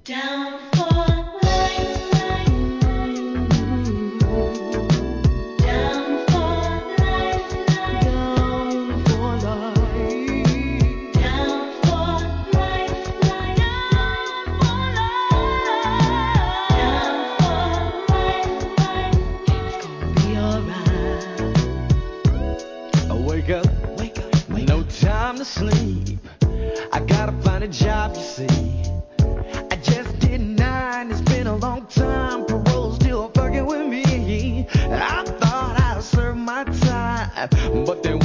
Down for life, down for life, down for life, down for life, down for life, it's gonna be alright. Wake up, no time to sleep. I gotta find a job, you see. I just did 9, it's been a long time. Parole still fucking with me. I thought I'd serve my time, but they